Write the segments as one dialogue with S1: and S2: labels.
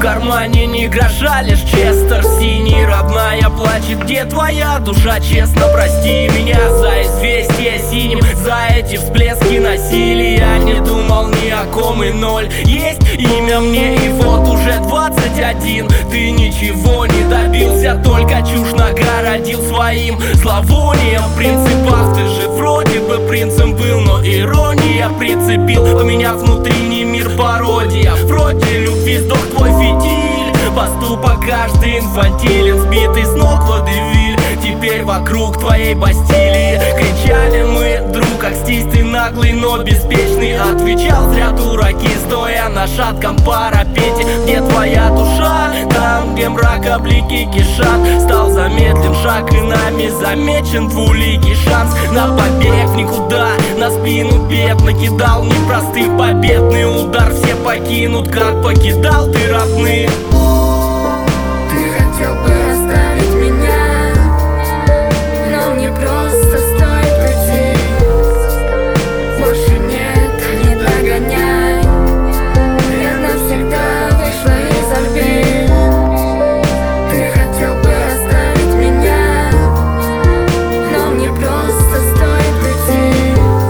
S1: кармане ни гроша, лишь Честер синий. Родная плачет, где твоя душа? Честно, прости меня за известие синим, за эти всплески насилия. Не думал ни о ком, и ноль есть имя мне, и вот уже 21. Ты ничего не добился, только чушь нагородил своим зловонием принципов. Ты же вроде бы принцем был, но ирония прицепил, поменяв внутренний мир пародия. Вроде любви сдох твой фитиль, поступок каждый инфантилен, сбитый с ног водевиль. Теперь вокруг твоей Бастилии кричали мы, друг, акстись ты наглый, но беспечный. Отвечал зря дураки, стоя на шатком парапете. Где твоя душа? Там, где мрака блики кишат. Стал замедлен шаг, и нами замечен двуликий шанс на побег в никуда. На спину бед накидал непростых, победный удар. Все покинут, как покидал ты родных.
S2: Ты хотел бы оставить меня, но мне просто стоит уйти. Больше нет, не догоняй. Я навсегда вышла из орбит. Ты хотел бы оставить меня, но мне просто стоит уйти.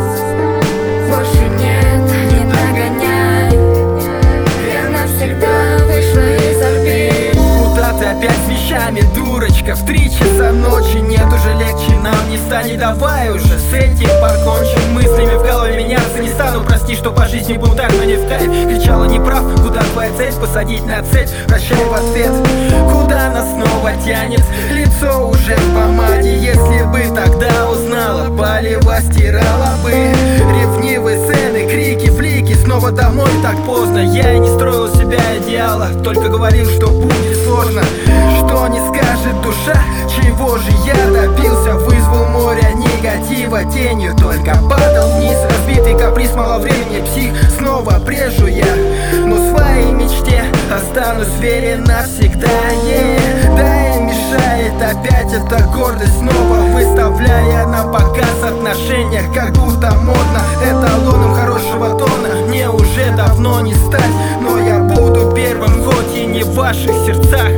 S2: Больше нет, не догоняй. Я навсегда вышла из орбит.
S3: Куда ты опять с вещами, дурочка? В 3 часа ночи нет уже легче нам не станет. Давай уже с этим покончим. Мыслями в голове меняться не стану. Прости, что по жизни бунтарь, но не в кайф. Кричала не прав, куда твоя цель? Посадить на цепь, прощай в ответ. Куда нас снова тянет? Лицо уже в помаде. Если бы тогда узнала, полива стирала бы. Ревнивые сцены, крики, флики. Снова домой так поздно. Я и не строил себя идеала, только говорил, что будет сложно. Что не скажет душа, чего же я добился? Вызвал море негатива, тенью только падал вниз. Разбитый каприз, мало времени, псих, снова брежу я. Но своей мечте останусь верен навсегда. Да и мешает опять эта гордость, снова выставляя на показ отношениях, как будто модно. Эталоном хорошего тона мне уже давно не стать. Но я буду первым, хоть и не в ваших сердцах.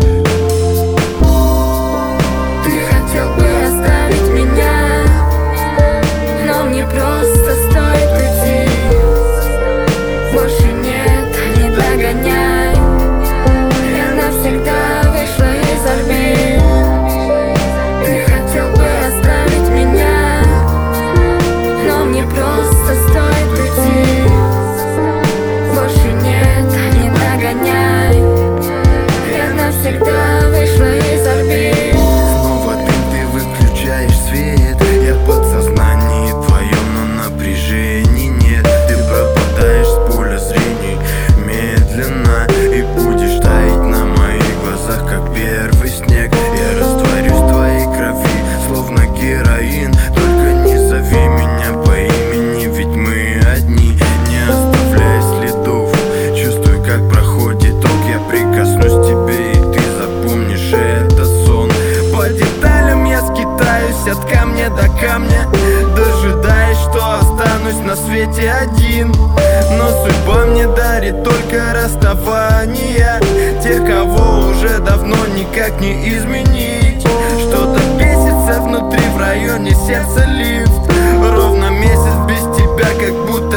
S2: Ты хотел бы оставить меня, но мне просто стоит уйти. Больше нет, не догоняй. Я навсегда вышла из орбит. Ты хотел бы оставить меня, но мне просто стоит уйти. Больше нет, не догоняй. Я навсегда вышла из орбит.
S4: Снова ты выключаешь свет. Я в подсознании твоем, но напряжений нет. Ты пропадаешь с поля зрения медленно и будешь таять на моих глазах, как первый снег. Я растворюсь в твоей крови, словно героин. Только не зови меня по имени, ведь мы одни. Не оставляй следов, чувствуй, как проходит ток. Я прикоснусь к тебе, и ты запомнишь этот сон. По деталям я скитаюсь от камня до камня, дожидаясь, что останусь на свете один. Но судьба мне дарит только расставания, тех, кого уже давно никак не изменить. Что-то бесится внутри, в районе сердца лифт. Ровно месяц без тебя, как будто